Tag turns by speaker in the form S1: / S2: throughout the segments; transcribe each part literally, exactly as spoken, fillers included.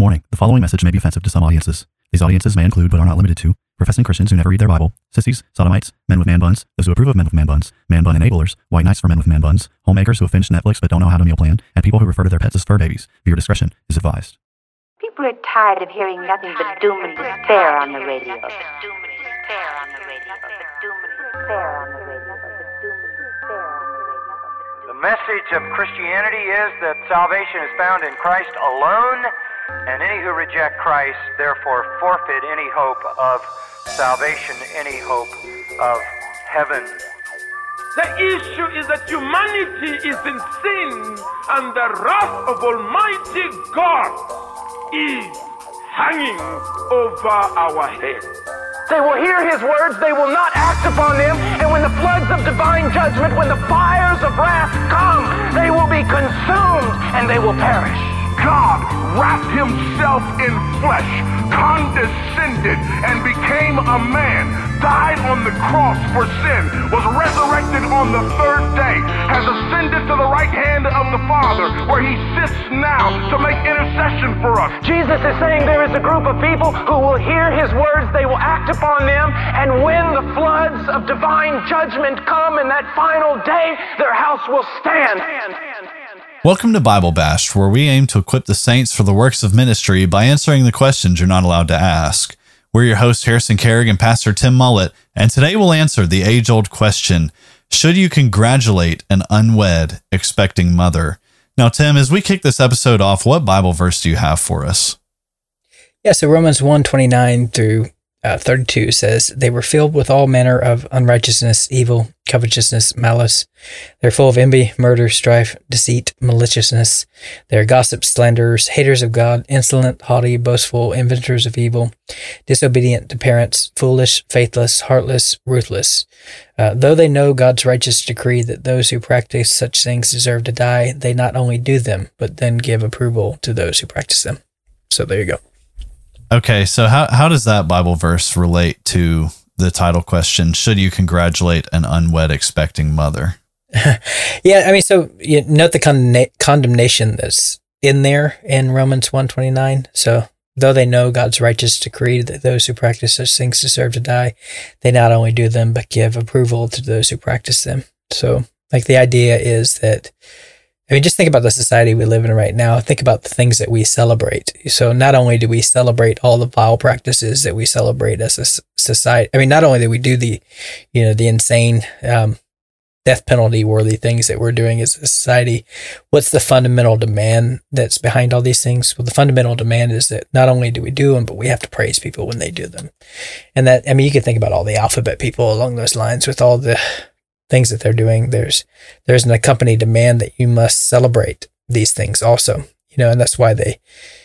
S1: Warning, the following message may be offensive to some audiences. These audiences may include, but are not limited to, professing Christians who never read their Bible, sissies, sodomites, men with man buns, those who approve of men with man buns, man bun enablers, white knights for men with man buns, homemakers who have finished Netflix but don't know how to meal plan, and people who refer to their pets as fur babies. Viewer discretion is advised.
S2: People are tired of hearing nothing but doom and despair on the radio.
S3: The message of Christianity is that salvation is found in Christ alone, and any who reject Christ therefore forfeit any hope of salvation, any hope of heaven.
S4: The issue is that humanity is in sin, and the wrath of Almighty God is hanging over our heads.
S5: They will hear his words, they will not act upon them, and when the floods of divine judgment, when the fires of wrath come, they will be consumed and they will perish.
S6: God wrapped himself in flesh, condescended, and became a man, died on the cross for sin, was resurrected on the third day, has ascended to the right hand of the Father, where he sits now to make intercession for us.
S5: Jesus is saying there is a group of people who will hear his words, they will act upon them, and when the floods of divine judgment come in that final day, their house will stand.
S7: Welcome to Bible Bashed, where we aim to equip the saints for the works of ministry by answering the questions you're not allowed to ask. We're your hosts, Harrison Carrig and Pastor Tim Mullett, and today we'll answer the age-old question, should you congratulate an unwed, expecting mother? Now, Tim, as we kick this episode off, what Bible verse do you have for us?
S8: Yeah, so Romans one twenty-nine through uh, thirty-two says, they were filled with all manner of unrighteousness, evil, covetousness, malice. They're full of envy, murder, strife, deceit, maliciousness. They're gossips, slanderers, haters of God, insolent, haughty, boastful, inventors of evil, disobedient to parents, foolish, faithless, heartless, ruthless. Uh, though they know God's righteous decree that those who practice such things deserve to die, they not only do them, but then give approval to those who practice them. So there you go.
S7: Okay, so how how does that Bible verse relate to the title question, should you congratulate an unwed expecting mother?
S8: Yeah, I mean, so you note the condemna- condemnation that's in there in Romans one twenty-nine. So though they know God's righteous decree that those who practice such things deserve to die, they not only do them, but give approval to those who practice them. So like the idea is that, I mean, just think about the society we live in right now. Think about the things that we celebrate. So not only do we celebrate all the vile practices that we celebrate as a society, I mean, not only do we do the, you know, the insane um, death penalty worthy things that we're doing as a society, what's the fundamental demand that's behind all these things? Well, the fundamental demand is that not only do we do them, but we have to praise people when they do them. And that, I mean, you can think about all the alphabet people along those lines with all the things that they're doing. There's there's an accompanied demand that you must celebrate these things also, you know, and that's why they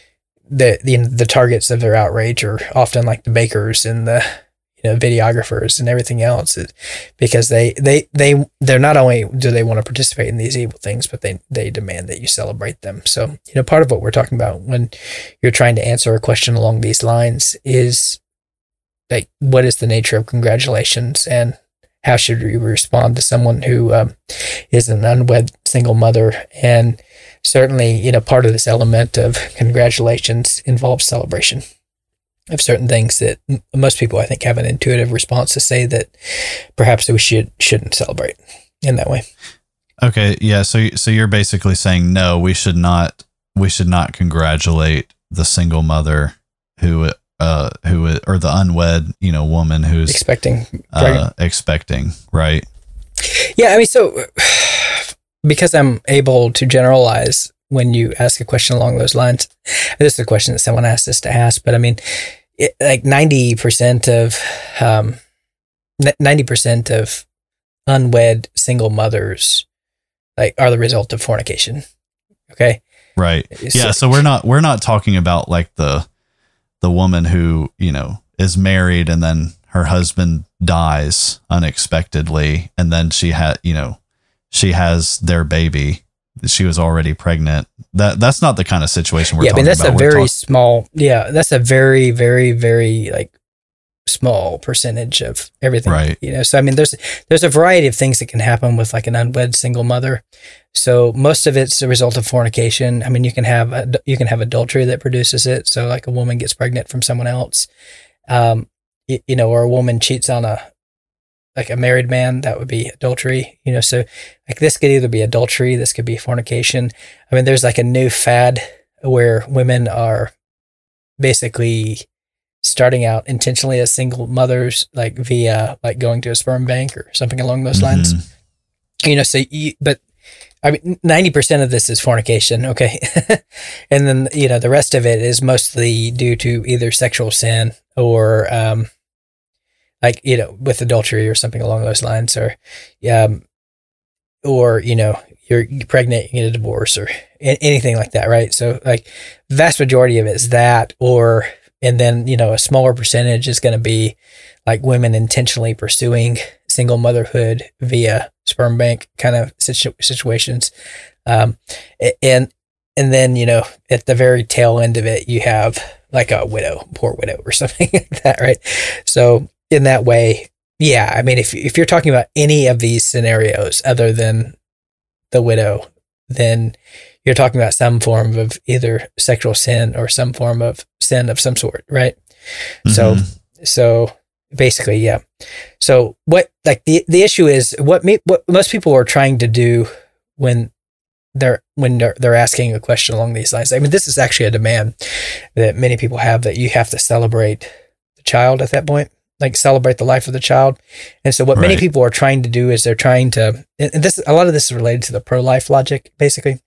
S8: the the the targets of their outrage are often like the bakers and the, you know, videographers and everything else, because they they they they're not only do they want to participate in these evil things, but they they demand that you celebrate them. So, you know, part of what we're talking about when you're trying to answer a question along these lines is like, what is the nature of congratulations, and how should we respond to someone who um, is an unwed single mother? And certainly, you know, part of this element of congratulations involves celebration of certain things that m- most people, I think, have an intuitive response to say that perhaps we should, shouldn't celebrate in that way.
S7: Okay. Yeah. So, so you're basically saying, no, we should not, we should not congratulate the single mother who, uh, who, or the unwed, you know, woman who's
S8: expecting,
S7: uh, expecting, right?
S8: Yeah. I mean, so because I'm able to generalize when you ask a question along those lines, this is a question that someone asked us to ask, but I mean, it, like ninety percent of, um, ninety percent of unwed single mothers, like, are the result of fornication. Okay.
S7: Right. Yeah. So, so we're not, we're not talking about like the, the woman who, you know, is married and then her husband dies unexpectedly. And then she had, you know, she has their baby. She was already pregnant. That that's not the kind of situation we're
S8: yeah,
S7: talking
S8: about. Yeah, I mean, that's
S7: about.
S8: a
S7: We're
S8: very
S7: talk-
S8: small, yeah, that's a very, very, very like small percentage of everything,
S7: right?
S8: You know, so I mean, there's there's a variety of things that can happen with like an unwed single mother. So most of it's a result of fornication. I mean, you can have a, you can have adultery that produces it. So like a woman gets pregnant from someone else, um, you, you know, or a woman cheats on a like a married man. That would be adultery. You know, so like this could either be adultery, this could be fornication. I mean, there's like a new fad where women are basically starting out intentionally as single mothers, like via like going to a sperm bank or something along those lines. Mm-hmm. You know, so you, but I mean, ninety percent of this is fornication. Okay. And then, you know, the rest of it is mostly due to either sexual sin or, um, like, you know, with adultery or something along those lines, or, um, or, you know, you're pregnant, you get a divorce or anything like that. Right. So like vast majority of it is that, or, and then, you know, a smaller percentage is going to be like women intentionally pursuing single motherhood via sperm bank kind of situ- situations. Um, and, and then, you know, at the very tail end of it, you have like a widow, poor widow or something like that. Right. So in that way, yeah, I mean, if, if you're talking about any of these scenarios other than the widow, then you're talking about some form of either sexual sin or some form of sin of some sort. Right. Mm-hmm. So, so basically, yeah. So what, like the, the issue is what me, what most people are trying to do when they're, when they're, they're asking a question along these lines. I mean, this is actually a demand that many people have, that you have to celebrate the child at that point, like celebrate the life of the child. And so what right. many people are trying to do is they're trying to, and this, a lot of this is related to the pro-life logic, basically.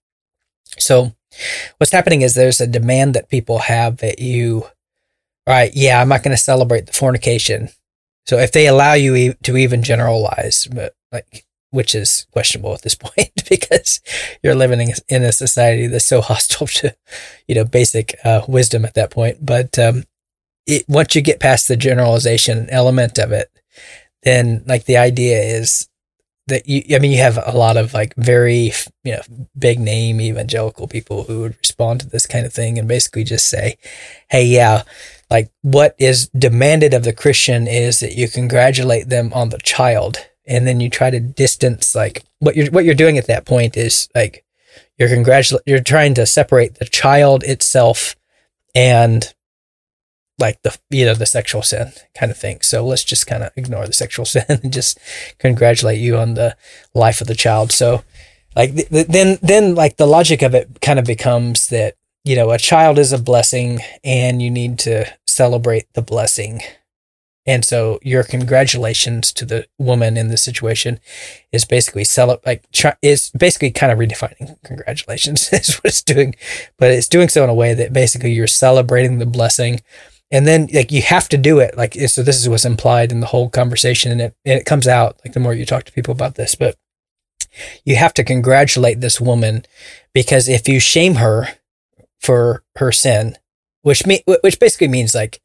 S8: So what's happening is there's a demand that people have that you, all right, yeah, I'm not going to celebrate the fornication. So if they allow you e- to even generalize, but like, which is questionable at this point because you're living in a society that's so hostile to, you know, basic uh, wisdom at that point. But um, it, once you get past the generalization element of it, then like the idea is that you, I mean, you have a lot of like very, you know, big name evangelical people who would respond to this kind of thing and basically just say, hey, yeah, like what is demanded of the Christian is that you congratulate them on the child. And then you try to distance, like what you're, what you're doing at that point is like, you're congratulating, you're trying to separate the child itself and like the, you know, the sexual sin kind of thing. So let's just kind of ignore the sexual sin and just congratulate you on the life of the child. So like, th- then, then like the logic of it kind of becomes that, you know, a child is a blessing and you need to celebrate the blessing. And so your congratulations to the woman in this situation is basically cel- like try- is basically kind of redefining congratulations is what it's doing, but it's doing so in a way that basically you're celebrating the blessing. And then like you have to do it. Like, so this is what's implied in the whole conversation, and it, and it comes out like the more you talk to people about this, but you have to congratulate this woman, because if you shame her for her sin, which me, which basically means like,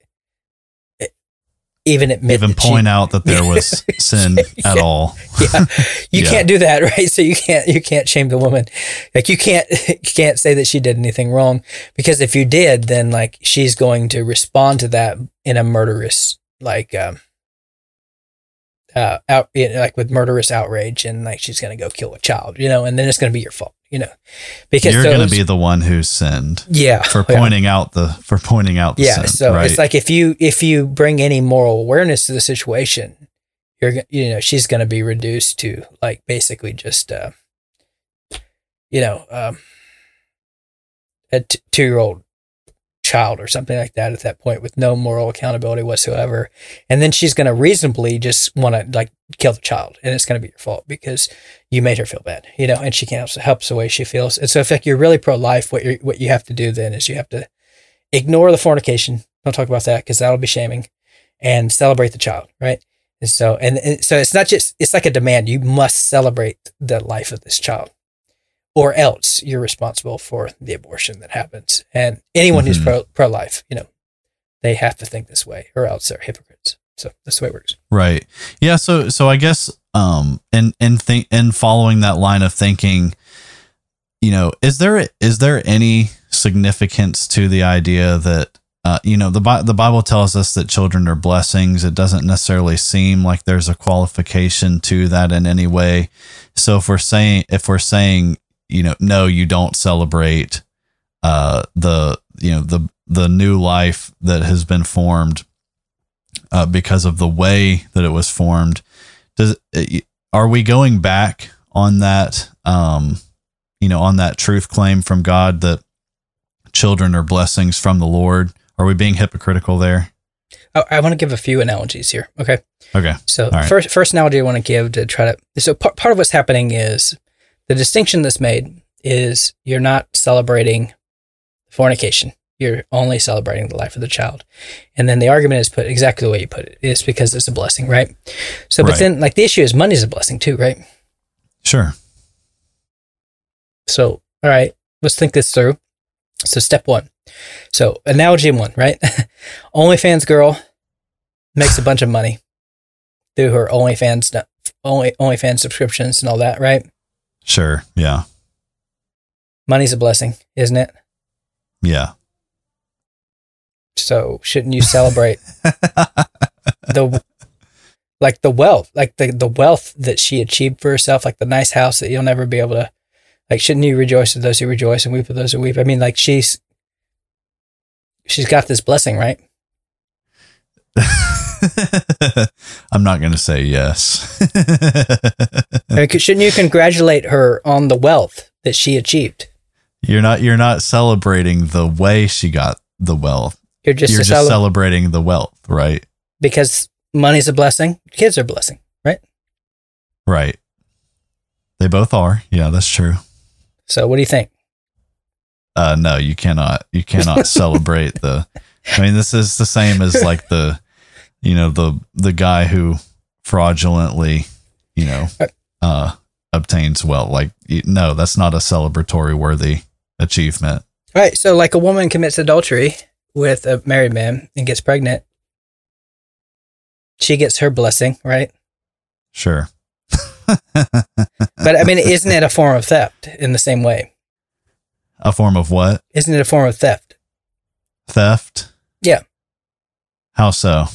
S8: even admit
S7: even point she, out that there was sin
S8: yeah,
S7: at all.
S8: Yeah. You
S7: yeah.
S8: can't do that, right? So you can't, you can't shame the woman. Like you can't, you can't say that she did anything wrong, because if you did, then like she's going to respond to that in a murderous, like, um, uh, out, you know, like with murderous outrage, and like she's going to go kill a child, you know, and then it's going to be your fault, you know, because
S7: you're
S8: those,
S7: going to be the one who sinned.
S8: Yeah.
S7: For pointing yeah. out the, for pointing out the
S8: yeah,
S7: sin.
S8: So
S7: right?
S8: It's like, if you, if you bring any moral awareness to the situation, you're, you know, she's going to be reduced to like basically just, uh, you know, um, a t- two-year-old child or something like that at that point, with no moral accountability whatsoever. And then she's going to reasonably just want to like kill the child, and it's going to be your fault because you made her feel bad, you know, and she can't help, helps the way she feels. And so if like, you're really pro-life, what you what you have to do then is you have to ignore the fornication. Don't talk about that, because that'll be shaming, and celebrate the child. Right. And so, and, and so it's not just, it's like a demand. You must celebrate the life of this child, or else you're responsible for the abortion that happens. And anyone mm-hmm. who's pro, pro-life, you know, they have to think this way, or else they're hypocrites. So that's the way it works.
S7: Right. Yeah. So, so I guess, um, and, and think, and following that line of thinking, you know, is there, is there any significance to the idea that, uh, you know, the Bi- the Bible tells us that children are blessings. It doesn't necessarily seem like there's a qualification to that in any way. So if we're saying, if we're saying, you know, no, you don't celebrate uh, the, you know, the, the new life that has been formed uh, because of the way that it was formed. Does, are we going back on that, um, you know, on that truth claim from God that children are blessings from the Lord? Are we being hypocritical there?
S8: Oh, I want to give a few analogies here. Okay.
S7: Okay.
S8: So
S7: right.
S8: first, first analogy I want to give to try to, so part, part of what's happening is the distinction that's made is you're not celebrating fornication. You're only celebrating the life of the child. And then the argument is put exactly the way you put it. It's because it's a blessing, right? So, but
S7: right.
S8: then like the issue is money's a blessing too, right?
S7: Sure.
S8: So, all right, let's think this through. So step one. So analogy one, right? OnlyFans girl makes a bunch of money through her OnlyFans, only OnlyFans subscriptions and all that, right?
S7: Sure. Yeah.
S8: Money's a blessing, isn't it?
S7: Yeah.
S8: So shouldn't you celebrate the like the wealth, like the, the wealth that she achieved for herself, like the nice house that you'll never be able to, like, shouldn't you rejoice with those who rejoice and weep with those who weep? I mean, like she's, she's got this blessing, right?
S7: I'm not going to say yes.
S8: I mean, shouldn't you congratulate her on the wealth that she achieved?
S7: You're not, you're not celebrating the way she got the wealth.
S8: You're just,
S7: you're just
S8: cele-
S7: celebrating the wealth, right?
S8: Because money's a blessing. Kids are a blessing, right?
S7: Right. They both are. Yeah, that's true.
S8: So what do you think?
S7: Uh, no, you cannot, you cannot celebrate the, I mean, this is the same as like the, you know, the, the guy who fraudulently, you know, uh, obtains wealth. Like, no, that's not a celebratory worthy achievement.
S8: Right. So like a woman commits adultery with a married man and gets pregnant. She gets her blessing, right?
S7: Sure.
S8: But I mean, isn't it a form of theft in the same way?
S7: A form of what?
S8: Isn't it a form of theft?
S7: Theft?
S8: Yeah.
S7: How so?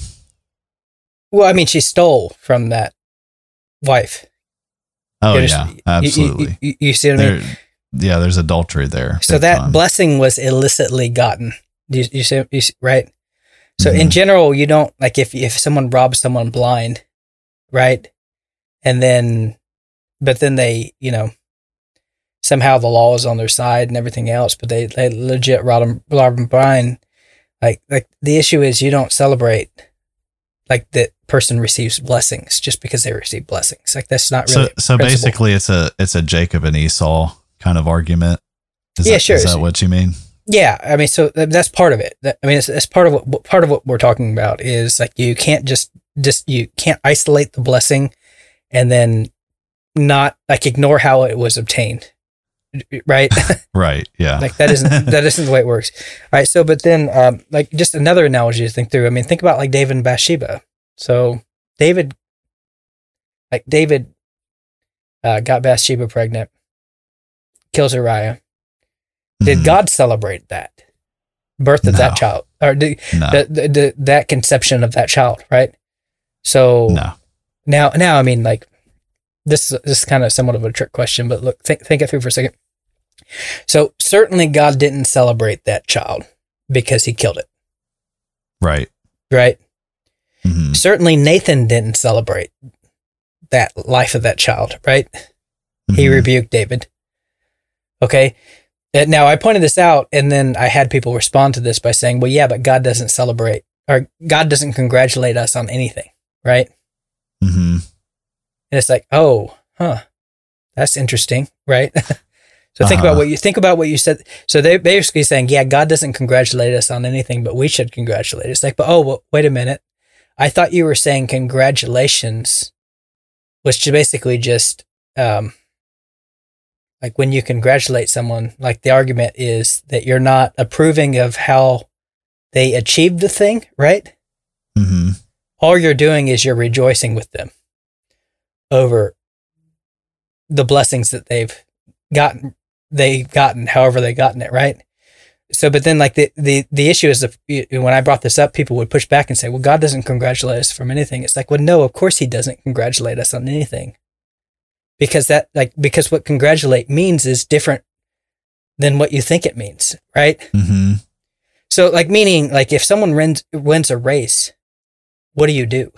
S8: Well, I mean, she stole from that wife.
S7: Oh,
S8: You're
S7: yeah,
S8: just,
S7: absolutely.
S8: You, you, you see what I mean?
S7: There, yeah, there's adultery there.
S8: So that time. Blessing was illicitly gotten. You, you, see, you see, right? So
S7: mm-hmm.
S8: in general, you don't, like if, if someone robs someone blind, right? And then, but then they, you know, somehow the law is on their side and everything else, but they, they legit rob them, rob them blind. Like, like the issue is you don't celebrate like that person receives blessings just because they receive blessings. Like that's not really.
S7: So, so basically it's a, it's a Jacob and Esau kind of argument. Is
S8: yeah,
S7: that,
S8: sure.
S7: Is that what you mean?
S8: Yeah. I mean, so that's part of it. I mean, it's, it's part of what, part of what we're talking about is like, you can't just, just, you can't isolate the blessing and then not like ignore how it was obtained. Right.
S7: Right. Yeah.
S8: Like that isn't, that isn't the way it works. All right. So, but then, um, like just another analogy to think through. I mean, think about like David and Bathsheba. So David, like David, uh, got Bathsheba pregnant, kills Uriah. Did mm-hmm. God celebrate that birth of no. that child or did, no. the, the, the, that conception of that child? Right. So
S7: no.
S8: now, now, I mean, like, This, this is kind of somewhat of a trick question, but look, think, think it through for a second. So certainly God didn't celebrate that child because he killed it.
S7: Right.
S8: Right.
S7: Mm-hmm.
S8: Certainly Nathan didn't celebrate that life of that child. Right. Mm-hmm. He rebuked David. Okay. And now I pointed this out and then I had people respond to this by saying, well, yeah, but God doesn't celebrate or God doesn't congratulate us on anything. Right.
S7: Mm-hmm.
S8: And it's like, oh, huh, that's interesting, right? So think
S7: uh-huh.
S8: about what you think about what you said. So they're basically saying, yeah, God doesn't congratulate us on anything, but we should congratulate. It's like, but oh, well, wait a minute. I thought you were saying congratulations was just basically just um, like when you congratulate someone, like the argument is that you're not approving of how they achieved the thing, right?
S7: Mm-hmm.
S8: All you're doing is you're rejoicing with them over the blessings that they've gotten, they've gotten, however they gotten it, right? so, but then like the, the, the issue is the, when I brought this up, people would push back and say, well, God doesn't congratulate us from anything. It's like, well, no, of course he doesn't congratulate us on anything. Because that, like, because what congratulate means is different than what you think it means, right?
S7: Mm-hmm.
S8: So, like, meaning, like, if someone wins, wins a race, what do you do?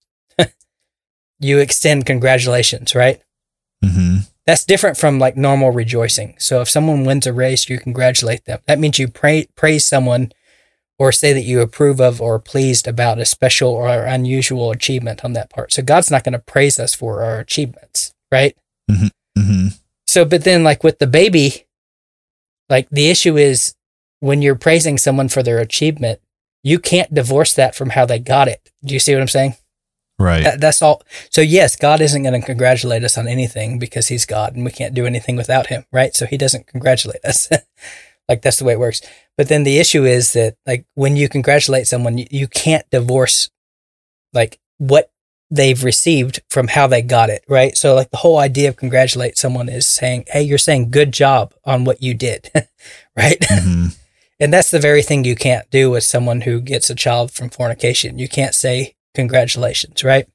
S8: You extend congratulations, right?
S7: Mm-hmm.
S8: That's different from, like, normal rejoicing. So, if someone wins a race, you congratulate them. That means you pray, praise someone or say that you approve of or are pleased about a special or unusual achievement on that part. So, God's not going to praise us for our achievements, right?
S7: Mm-hmm. Mm-hmm.
S8: So, but then, like, with the baby, like, the issue is, when you're praising someone for their achievement, you can't divorce that from how they got it. Do you see what I'm saying?
S7: Right.
S8: That, that's all. So yes, God isn't going to congratulate us on anything because he's God and we can't do anything without him, right? So he doesn't congratulate us. Like, that's the way it works. But then the issue is that, like, when you congratulate someone, you, you can't divorce, like, what they've received from how they got it, right? So, like, the whole idea of congratulate someone is saying, hey, you're saying good job on what you did, right?
S7: Mm-hmm.
S8: And that's the very thing you can't do with someone who gets a child from fornication. You can't say congratulations, right?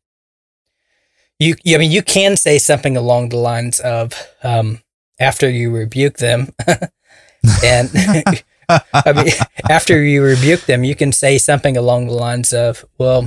S8: You, I mean, you can say something along the lines of, um, after you rebuke them, and I mean, after you rebuke them, you can say something along the lines of, well,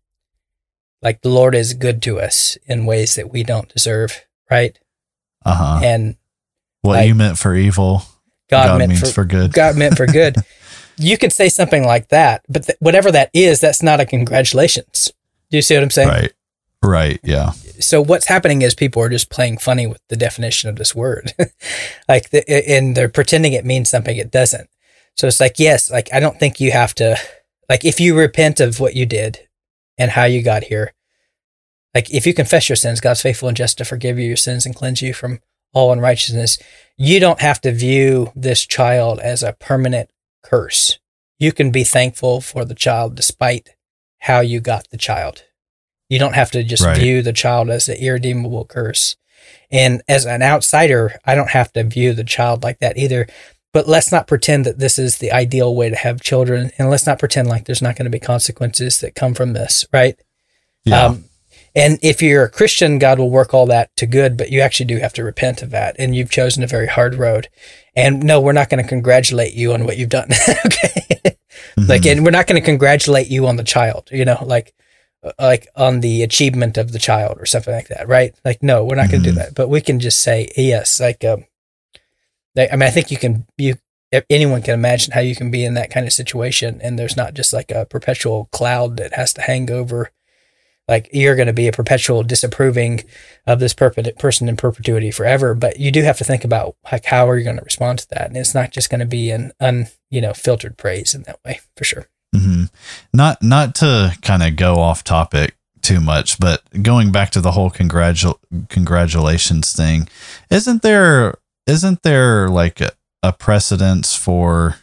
S8: like, the Lord is good to us in ways that we don't deserve, right?
S7: Uh-huh.
S8: And
S7: what
S8: like,
S7: you meant for evil, God, God meant means for, for good.
S8: God meant for good. You could say something like that, but th- whatever that is, that's not a congratulations. Do you see what I'm saying?
S7: Right. Right. Yeah.
S8: So what's happening is people are just playing funny with the definition of this word. Like, the, and they're pretending it means something it doesn't. So it's like, yes, like, I don't think you have to, like, if you repent of what you did and how you got here, like, if you confess your sins, God's faithful and just to forgive you your sins and cleanse you from all unrighteousness. You don't have to view this child as a permanent curse. You can be thankful for the child despite how you got the child. You don't have to just
S7: right.
S8: view the child as an irredeemable curse. And as an outsider, I don't have to view the child like that either. But let's not pretend that this is the ideal way to have children. And let's not pretend like there's not going to be consequences that come from this, right?
S7: Yeah.
S8: Um, And if you're a Christian, God will work all that to good, but you actually do have to repent of that. And you've chosen a very hard road. And no, we're not going to congratulate you on what you've done. Okay. Mm-hmm. Like, and we're not going to congratulate you on the child, you know, like, like on the achievement of the child or something like that. Right. Like, no, we're not mm-hmm. going to do that, but we can just say, yes, like, um, they, I mean, I think you can, you, anyone can imagine how you can be in that kind of situation. And there's not just like a perpetual cloud that has to hang over. Like, you're going to be a perpetual disapproving of this perp- person in perpetuity forever. But you do have to think about, like, how are you going to respond to that? And it's not just going to be an un, you know, filtered praise in that way, for sure.
S7: Mm-hmm. Not, not to kind of go off topic too much, but going back to the whole congratu- congratulations thing, isn't there, isn't there like a, a precedence for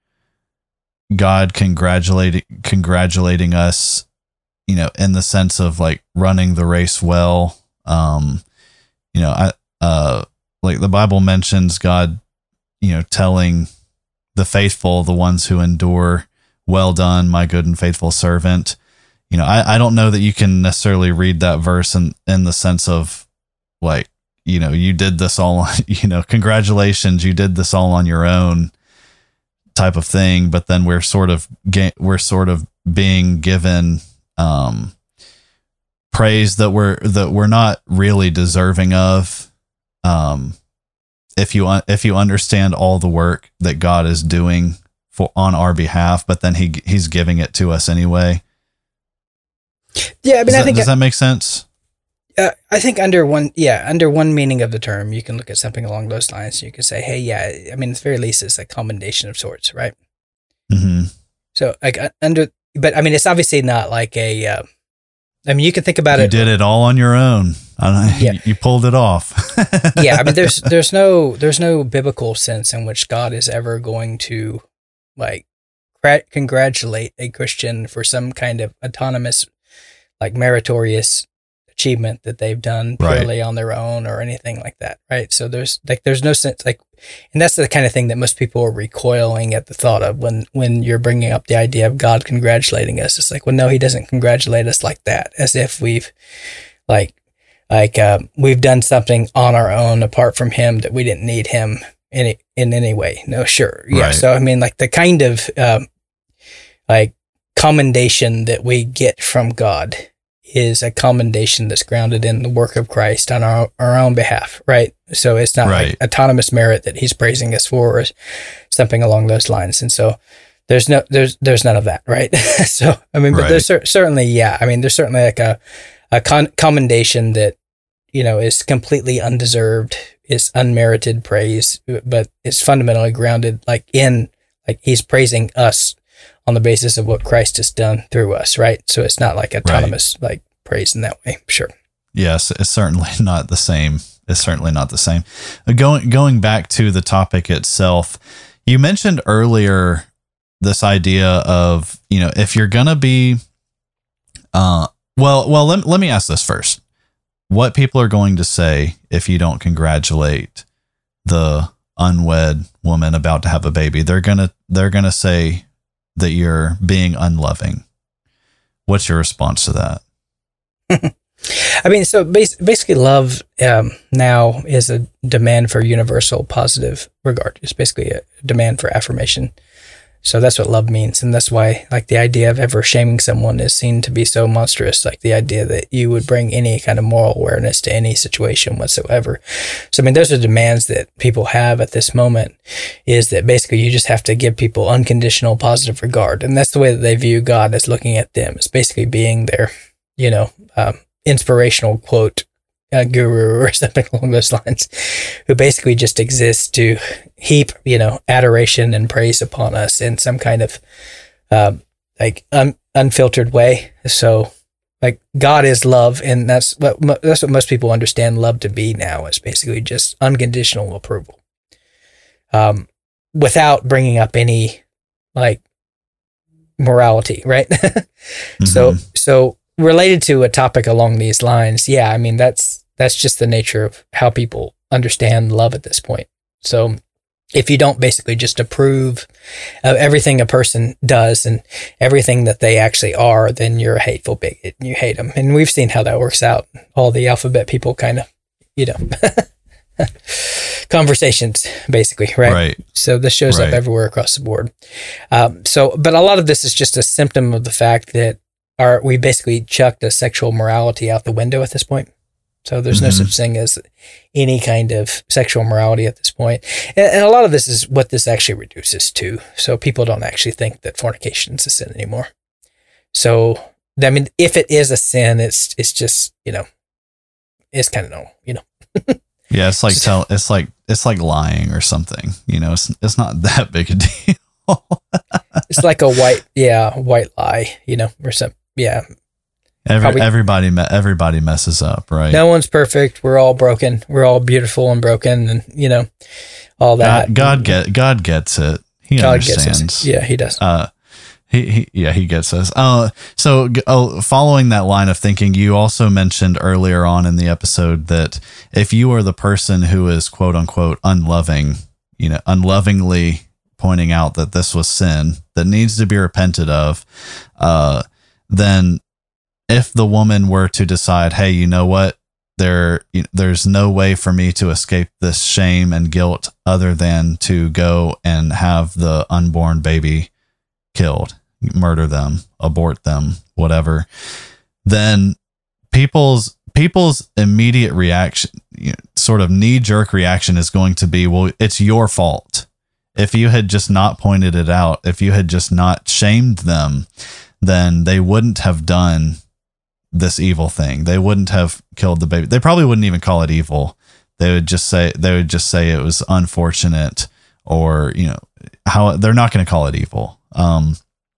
S7: God congratulating, congratulating us, you know, in the sense of like running the race well? Um, you know, I, uh, like the Bible mentions God, you know, telling the faithful, the ones who endure, well done, my good and faithful servant. You know, I, I don't know that you can necessarily read that verse in, in the sense of like, you know, you did this all, you know, congratulations, you did this all on your own type of thing. But then we're sort of, ga- we're sort of being given, um, praise that we're, that we're not really deserving of. Um, if you, if you understand all the work that God is doing for, on our behalf, but then he, he's giving it to us anyway.
S8: Yeah. I mean,
S7: does
S8: I
S7: that,
S8: think,
S7: does that make sense?
S8: Uh, I think under one, yeah, under one meaning of the term, you can look at something along those lines. You can say, hey, yeah, I mean, at the very least, it's a commendation of sorts, right?
S7: Mm-hmm.
S8: So, like, under, but I mean, it's obviously not like a, uh, I mean, you can think about
S7: you
S8: it.
S7: You did it all on your own. I don't know, yeah. you, you pulled it off.
S8: Yeah. I mean, there's, there's no, there's no biblical sense in which God is ever going to like cra- congratulate a Christian for some kind of autonomous, like meritorious achievement that they've done purely right. on their own or anything like that, right? So there's like there's no sense like, and that's the kind of thing that most people are recoiling at the thought of when when you're bringing up the idea of God congratulating us. It's like, well, no, He doesn't congratulate us like that, as if we've like like uh, we've done something on our own apart from Him that we didn't need Him in in any way. No, sure, yeah. Right. So I mean, like the kind of um, like commendation that we get from God is a commendation that's grounded in the work of Christ on our, our own behalf, right? So it's not right. like autonomous merit that He's praising us for or something along those lines. And so there's no, there's, there's none of that, right? So, I mean, but right. there's cer- certainly, yeah, I mean, there's certainly like a, a con- commendation that, you know, is completely undeserved, is unmerited praise, but it's fundamentally grounded like in, like He's praising us on the basis of what Christ has done through us, right? So it's not like autonomous right. like praise in that way, sure.
S7: Yes, it's certainly not the same. It's certainly not the same. Going going back to the topic itself, you mentioned earlier this idea of, you know, if you're gonna be, uh, well, well, let let me ask this first: what people are going to say if you don't congratulate the unwed woman about to have a baby? They're gonna they're gonna say that you're being unloving. What's your response to that?
S8: I mean, so bas- basically love um, now is a demand for universal positive regard. It's basically a demand for affirmation. So that's what love means. And that's why like the idea of ever shaming someone is seen to be so monstrous, like the idea that you would bring any kind of moral awareness to any situation whatsoever. So, I mean, those are demands that people have at this moment, is that basically you just have to give people unconditional positive regard. And that's the way that they view God, as looking at them as basically being their, you know, um, inspirational quote, uh, guru or something along those lines, who basically just exists to heap, you know, adoration and praise upon us in some kind of um, like un- unfiltered way. So like God is love, and that's what that's what most people understand love to be now, is basically just unconditional approval, um, without bringing up any like morality, right? mm-hmm. So so. Related to a topic along these lines, yeah, I mean, that's that's just the nature of how people understand love at this point. So if you don't basically just approve of everything a person does and everything that they actually are, then you're a hateful bigot and you hate them. And we've seen how that works out. All the alphabet people kind of, you know, conversations, basically, right?
S7: Right.
S8: So this shows right. up everywhere across the board. Um, so, but a lot of this is just a symptom of the fact that Are we basically chucked a sexual morality out the window at this point? So there's mm-hmm. no such thing as any kind of sexual morality at this point. And, and a lot of this is what this actually reduces to. So people don't actually think that fornication is a sin anymore. So, I mean, if it is a sin, it's it's just, you know, it's kind of normal, you know.
S7: Yeah, it's like tell, it's like it's like lying or something. You know, it's it's not that big a deal.
S8: It's like a white, yeah, white lie, you know, or something. Yeah.
S7: Every, Probably, everybody, everybody messes up, right?
S8: No one's perfect. We're all broken. We're all beautiful and broken, and you know, all that.
S7: God, God get, God gets it. He God understands. Gets
S8: it. Yeah, He does.
S7: Uh, he, he, yeah, He gets us. Uh, so, oh, following that line of thinking, you also mentioned earlier on in the episode that if you are the person who is quote unquote unloving, you know, unlovingly pointing out that this was sin that needs to be repented of, uh, then if the woman were to decide, hey, you know what, there, there's no way for me to escape this shame and guilt other than to go and have the unborn baby killed, murder them, abort them, whatever, then people's people's immediate reaction, you know, sort of knee-jerk reaction is going to be, well, it's your fault. If you had just not pointed it out, if you had just not shamed them, then they wouldn't have done this evil thing. They wouldn't have killed the baby. They probably wouldn't even call it evil. They would just say, they would just say it was unfortunate, or, you know, how they're not going to call it evil. Um,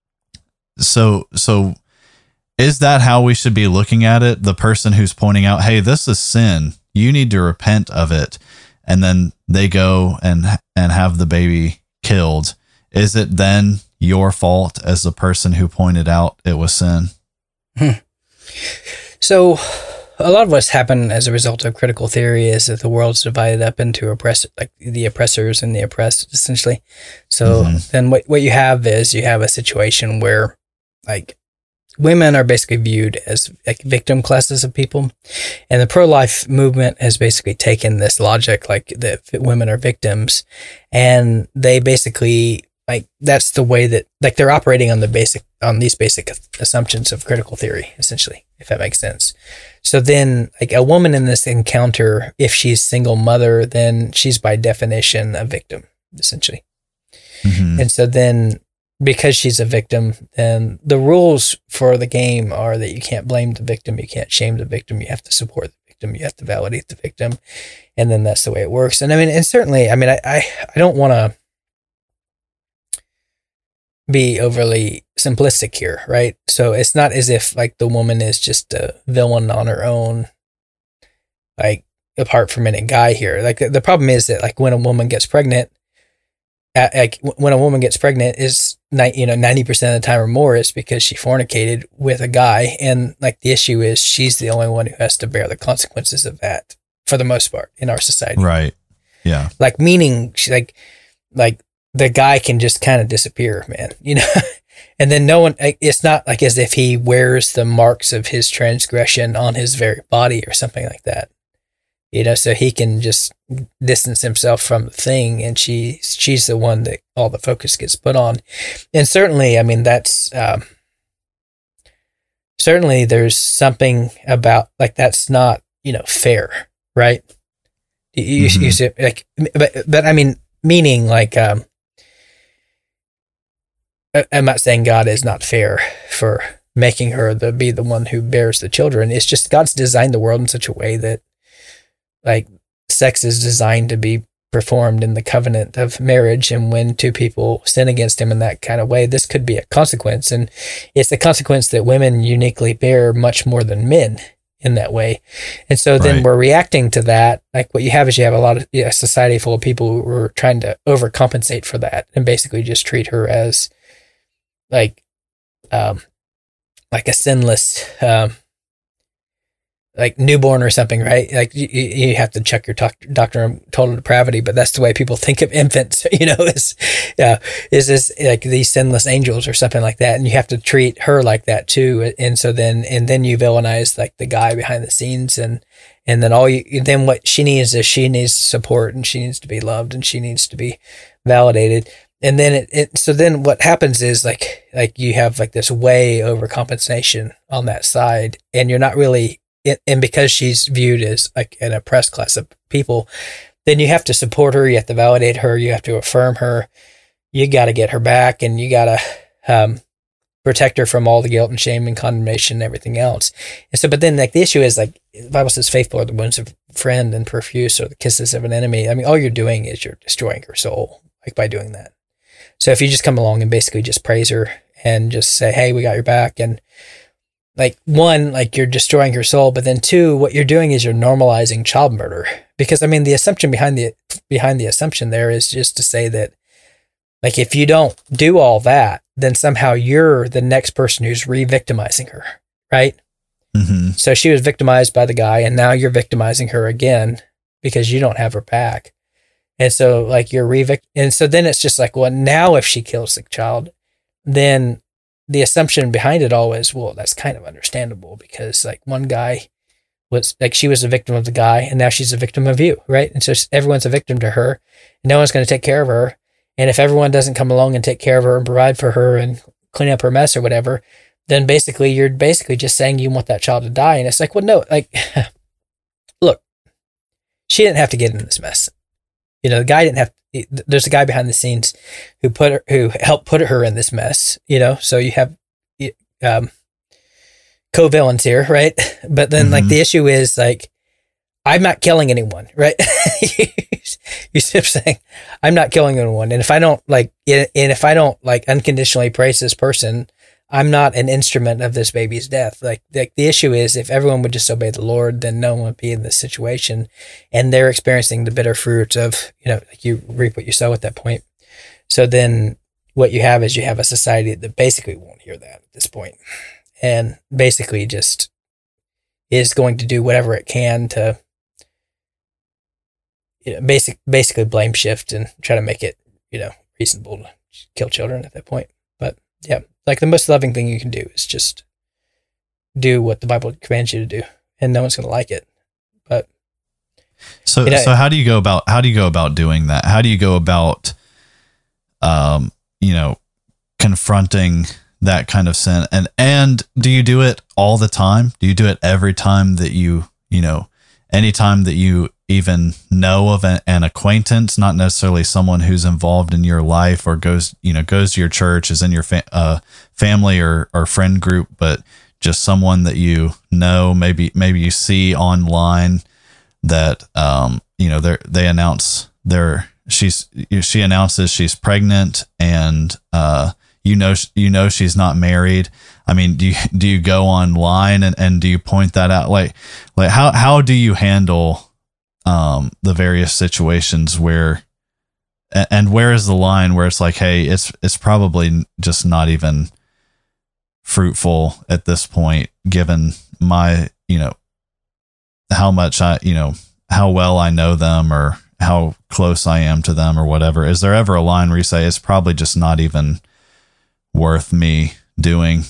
S7: so, so is that how we should be looking at it? The person who's pointing out, hey, this is sin, you need to repent of it. And then they go and, and have the baby killed. Is it then your fault as the person who pointed out it was sin?
S8: Hmm. So a lot of what's happened as a result of critical theory is that the world's divided up into oppress like the oppressors and the oppressed, essentially. So mm-hmm. then what what you have is you have a situation where like women are basically viewed as like victim classes of people, and the pro-life movement has basically taken this logic like that women are victims, and they basically like that's the way that like they're operating on the basic on these basic assumptions of critical theory, essentially, if that makes sense. So then like a woman in this encounter, if she's single mother, then she's by definition a victim, essentially. Mm-hmm. And so then because she's a victim, then the rules for the game are that you can't blame the victim, you can't shame the victim, you have to support the victim, you have to validate the victim, and then that's the way it works. And I mean, and certainly, I mean, I I, I don't want to be overly simplistic here, right? So it's not as if like the woman is just a villain on her own, like apart from any guy here. Like the problem is that like when a woman gets pregnant, like when a woman gets pregnant is you know ninety percent of the time or more is because she fornicated with a guy, and like the issue is she's the only one who has to bear the consequences of that for the most part in our society,
S7: right? Yeah,
S8: like meaning she like like the guy can just kind of disappear, man, you know. And then no one, it's not like as if he wears the marks of his transgression on his very body or something like that. You know, so he can just distance himself from the thing, and she she's the one that all the focus gets put on. And certainly, I mean, that's um, certainly there's something about like that's not, you know, fair, right? You, mm-hmm. you, you see, like, but but I mean, meaning like um, I'm not saying God is not fair for making her the be the one who bears the children. It's just God's designed the world in such a way that like sex is designed to be performed in the covenant of marriage, and when two people sin against him in that kind of way, this could be a consequence, and it's a consequence that women uniquely bear much more than men in that way. And so then right. we're reacting to that. Like what you have is you have a lot of yeah, a society full of people who are trying to overcompensate for that and basically just treat her as like um like a sinless um like newborn or something, right? Like you, you have to check your doc- doctor on total depravity, but that's the way people think of infants, you know, is, yeah, is this like these sinless angels or something like that. And you have to treat her like that too. And so then, and then you villainize like the guy behind the scenes, and, and then all you, then what she needs is she needs support, and she needs to be loved, and she needs to be validated. And then it, it so then what happens is like, like you have like this way overcompensation on that side, and you're not really, It, and because she's viewed as like an oppressed class of people, then you have to support her, you have to validate her, you have to affirm her, you got to get her back, and you got to um, protect her from all the guilt and shame and condemnation and everything else. And so, but then like the issue is like the Bible says, faithful are the wounds of a friend and profuse are the kisses of an enemy. I mean, all you're doing is you're destroying her soul, like by doing that. So if you just come along and basically just praise her and just say, hey, we got your back, and like one, like you're destroying her soul, but then two, what you're doing is you're normalizing child murder. Because I mean, the assumption behind the behind the assumption there is just to say that, like, if you don't do all that, then somehow you're the next person who's re-victimizing her, right? Mm-hmm. So she was victimized by the guy, and now you're victimizing her again because you don't have her back. And so, like, you're re-vict, and so then it's just like, well, now if she kills the child, then the assumption behind it all is, well, that's kind of understandable because like one guy was like, she was a victim of the guy, and now she's a victim of you, right? And so everyone's a victim to her, and no one's going to take care of her. And if everyone doesn't come along and take care of her and provide for her and clean up her mess or whatever, then basically you're basically just saying you want that child to die. And it's like, well, no, like, look, she didn't have to get in this mess. You know, the guy didn't have, there's a guy behind the scenes who put her, who helped put her in this mess, you know, so you have um, co-villains here, right? But then mm-hmm. like the issue is like, I'm not killing anyone, right? You see what I'm saying? I'm not killing anyone. And if I don't like, and if I don't like unconditionally praise this person, I'm not an instrument of this baby's death. Like, like the issue is if everyone would just obey the Lord, then no one would be in this situation, and they're experiencing the bitter fruits of, you know, like you reap what you sow at that point. So then what you have is you have a society that basically won't hear that at this point, and basically just, is going to do whatever it can to, you know, basic, basically blame shift and try to make it, you know, reasonable to kill children at that point. But yeah, like the most loving thing you can do is just do what the Bible commands you to do, and no one's going to like it. But
S7: so,
S8: you know,
S7: so how do you go about, how do you go about doing that? How do you go about, um, you know, confronting that kind of sin? And, and do you do it all the time? Do you do it every time that you, you know, anytime that you even know of an, an acquaintance, not necessarily someone who's involved in your life or goes, you know, goes to your church, is in your fa- uh, family or, or friend group, but just someone that you know, maybe, maybe you see online that, um, you know, they they announce their, she's, she announces she's pregnant, and, uh, you know, you know, she's not married. I mean, do you, do you go online and, and do you point that out? Like, like how, how do you handle, um, the various situations where, and where is the line where it's like, hey, it's, it's probably just not even fruitful at this point, given my, you know, how much I, you know, how well I know them or how close I am to them or whatever. Is there ever a line where you say it's probably just not even worth me doing?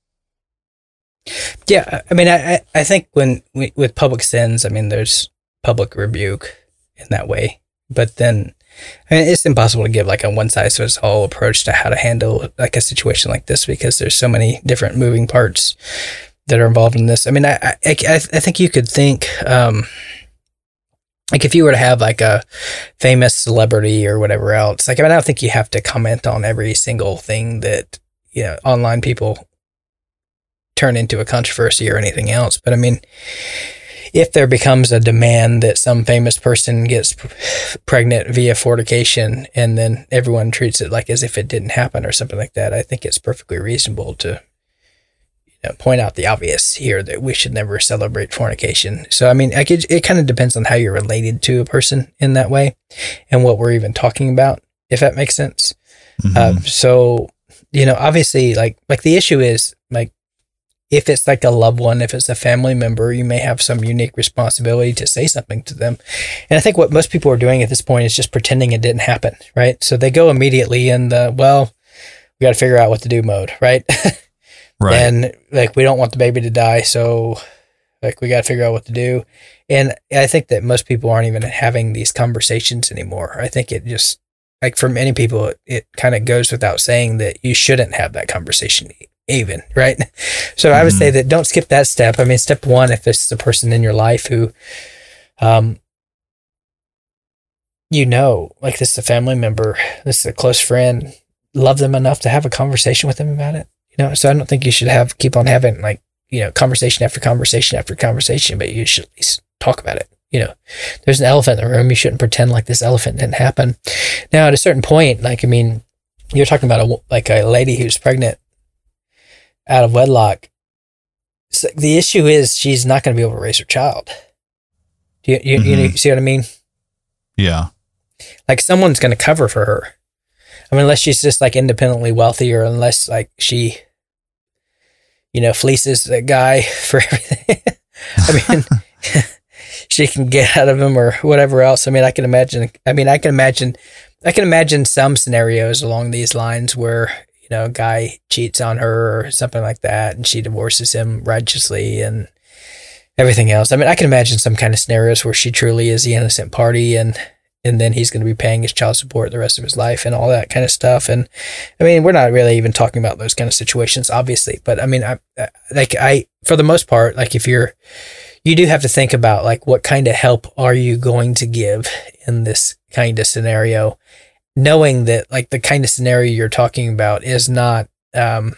S8: Yeah, I mean, I I think when we, with public sins, I mean, there's public rebuke in that way, but then I mean, it's impossible to give like a one size fits all approach to how to handle like a situation like this, because there's so many different moving parts that are involved in this. I mean, I I, I think you could think, um, like if you were to have like a famous celebrity or whatever else, like I mean, I don't think you have to comment on every single thing that, you know, online people turn into a controversy or anything else. But I mean, if there becomes a demand that some famous person gets pregnant via fornication and then everyone treats it like as if it didn't happen or something like that, I think it's perfectly reasonable to, you know, point out the obvious here that we should never celebrate fornication. So, I mean, I could, it kind of depends on how you're related to a person in that way and what we're even talking about, if that makes sense. Mm-hmm. Uh, so, you know, obviously, like, like the issue is, like, if it's like a loved one, if it's a family member, you may have some unique responsibility to say something to them. And I think what most people are doing at this point is just pretending it didn't happen, right? So they go immediately in the, well, we got to figure out what to do mode, right? Right. And like, we don't want the baby to die, so like, we got to figure out what to do. And I think that most people aren't even having these conversations anymore. I think it just, like for many people, it, it kind of goes without saying that you shouldn't have that conversation even, right? So mm-hmm. I would say that don't skip that step. I mean, step one, if it's the person in your life who, um, you know, like this is a family member, this is a close friend, love them enough to have a conversation with them about it. You know, so I don't think you should have, keep on having like, you know, conversation after conversation after conversation, but you should at least talk about it. You know, there's an elephant in the room. You shouldn't pretend like this elephant didn't happen. Now, at a certain point, like, I mean, you're talking about a, like a lady who's pregnant out of wedlock. So the issue is she's not going to be able to raise her child. Do you, you, mm-hmm. you see what I mean?
S7: Yeah.
S8: Like someone's going to cover for her. I mean, unless she's just like independently wealthy, or unless like she, you know, fleeces the guy for everything. I mean, she can get out of him or whatever else. I mean, I can imagine, I mean, I can imagine, I can imagine some scenarios along these lines where, you know, a guy cheats on her or something like that, and she divorces him righteously and everything else. I mean, I can imagine some kind of scenarios where she truly is the innocent party, and and then he's going to be paying his child support the rest of his life and all that kind of stuff. And I mean, we're not really even talking about those kind of situations, obviously. But I mean, I, like I, for the most part, like if you're, you do have to think about like what kind of help are you going to give in this kind of scenario, knowing that like the kind of scenario you're talking about is not, um,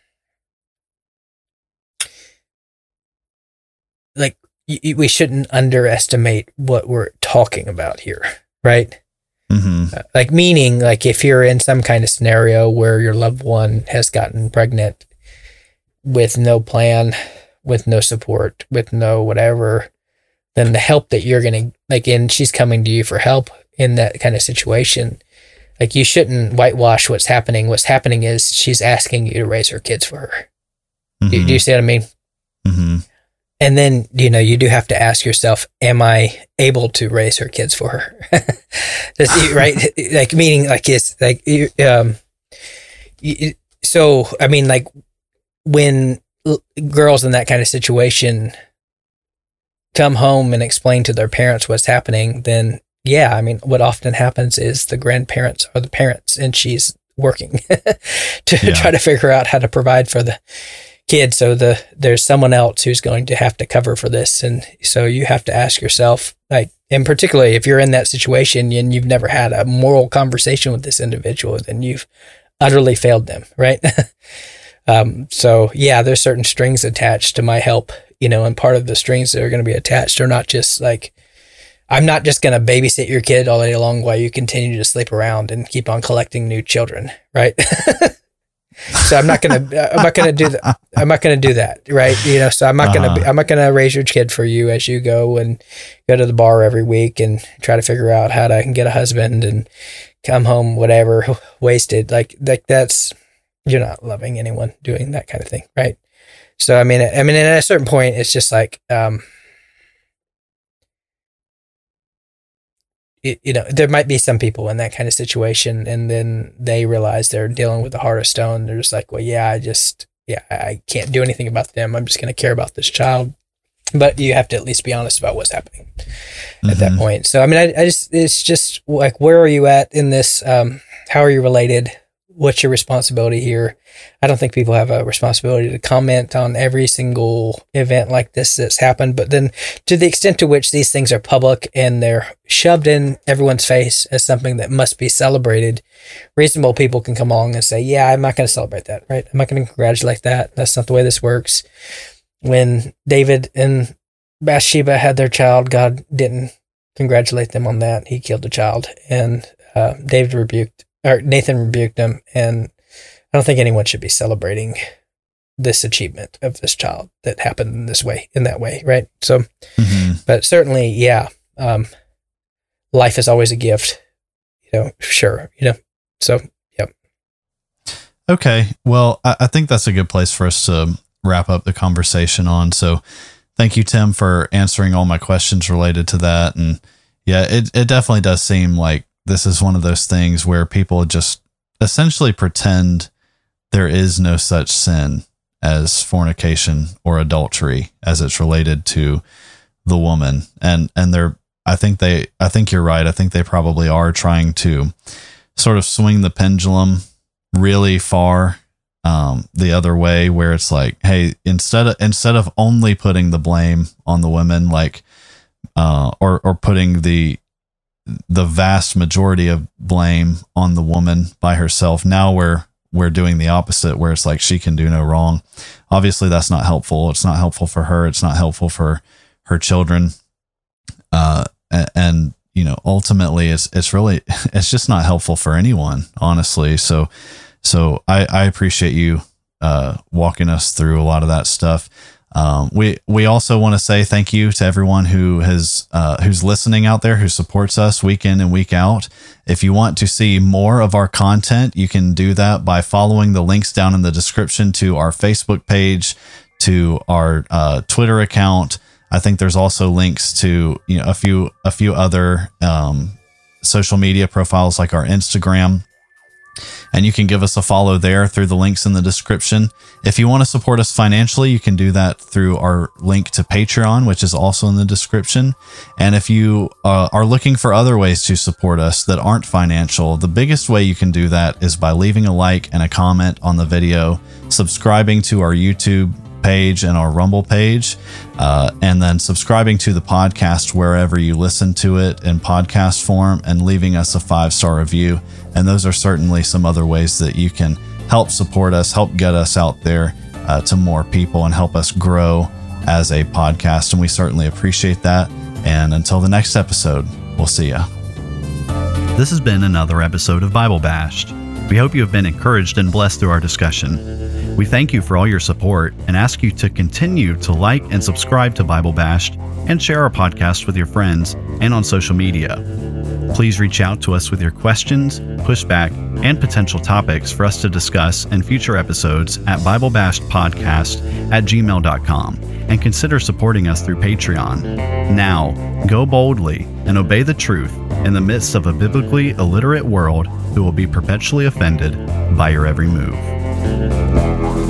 S8: like y- we shouldn't underestimate what we're talking about here. Right. Mm-hmm. Uh, like meaning like if you're in some kind of scenario where your loved one has gotten pregnant with no plan, with no support, with no whatever, then the help that you're going to like, and she's coming to you for help in that kind of situation. Like you shouldn't whitewash what's happening. What's happening is she's asking you to raise her kids for her. Mm-hmm. Do, do you see what I mean?
S7: Mm-hmm.
S8: and then, you know, you do have to ask yourself, am I able to raise her kids for her? Does, right? Like, meaning, like, it's like, um, so, I mean, like, when girls in that kind of situation come home and explain to their parents what's happening, then, yeah, I mean, what often happens is the grandparents are the parents, and she's working to yeah. try to figure out how to provide for the kid. So the there's someone else who's going to have to cover for this. And so you have to ask yourself, like, and particularly if you're in that situation and you've never had a moral conversation with this individual, then you've utterly failed them, right? um, so yeah, there's certain strings attached to my help, you know, and part of the strings that are going to be attached are not just like, I'm not just going to babysit your kid all day long while you continue to sleep around and keep on collecting new children, right? So I'm not going to, I'm not going to do that. I'm not going to do that. Right. You know, so I'm not uh-huh. going to, I'm not going to raise your kid for you as you go and go to the bar every week and try to figure out how to get a husband and come home, whatever, wasted. Like, like that's, you're not loving anyone doing that kind of thing. Right. So, I mean, I mean, at a certain point, it's just like, um, you know, there might be some people in that kind of situation, and then they realize they're dealing with a heart of stone. They're just like, well, yeah, I just, yeah, I can't do anything about them. I'm just going to care about this child. But you have to at least be honest about what's happening mm-hmm. at that point. So, I mean, I, I just, it's just like, where are you at in this? Um, how are you related? What's your responsibility here? I don't think people have a responsibility to comment on every single event like this that's happened, but then to the extent to which these things are public and they're shoved in everyone's face as something that must be celebrated, reasonable people can come along and say, yeah, I'm not going to celebrate that, right? I'm not going to congratulate that. That's not the way this works. When David and Bathsheba had their child, God didn't congratulate them on that. He killed the child, and uh, David rebuked Or Nathan rebuked him, and I don't think anyone should be celebrating this achievement of this child that happened in this way, in that way, right? So, mm-hmm. but certainly, yeah, um, life is always a gift, you know, sure, you know, so, yep.
S7: Okay, well, I, I think that's a good place for us to wrap up the conversation on. So thank you, Tim, for answering all my questions related to that. And yeah, it, it definitely does seem like this is one of those things where people just essentially pretend there is no such sin as fornication or adultery as it's related to the woman. And, and they're, I think they, I think you're right. I think they probably are trying to sort of swing the pendulum really far, um, the other way, where it's like, hey, instead of, instead of only putting the blame on the women, like, uh, or, or putting the, the vast majority of blame on the woman by herself. Now we're, we're doing the opposite, where it's like, she can do no wrong. Obviously that's not helpful. It's not helpful for her. It's not helpful for her children. Uh, and, and, you know, ultimately it's, it's really, it's just not helpful for anyone, honestly. So, so I, I appreciate you, uh, walking us through a lot of that stuff. Um, we, we also want to say thank you to everyone who has, uh, who's listening out there, who supports us week in and week out. If you want to see more of our content, you can do that by following the links down in the description to our Facebook page, to our, uh, Twitter account. I think there's also links to, you know, a few, a few other, um, social media profiles like our Instagram. And you can give us a follow there through the links in the description. If you want to support us financially, you can do that through our link to Patreon, which is also in the description. And if you uh, are looking for other ways to support us that aren't financial, the biggest way you can do that is by leaving a like and a comment on the video, subscribing to our YouTube page and our Rumble page, uh, and then subscribing to the podcast wherever you listen to it in podcast form, and leaving us a five-star review. And those are certainly some other ways that you can help support us, help get us out there uh, to more people, and help us grow as a podcast. And we certainly appreciate that. And until the next episode, we'll see ya.
S1: This has been another episode of Bible Bashed. We hope you have been encouraged and blessed through our discussion. We thank you for all your support and ask you to continue to like and subscribe to Bible Bashed, and share our podcast with your friends and on social media.
S7: Please reach out to us with your questions, pushback, and potential topics for us to discuss in future episodes at bible bashed podcast at gmail dot com, and consider supporting us through Patreon. Now, go boldly and obey the truth in the midst of a biblically illiterate world who will be perpetually offended by your every move.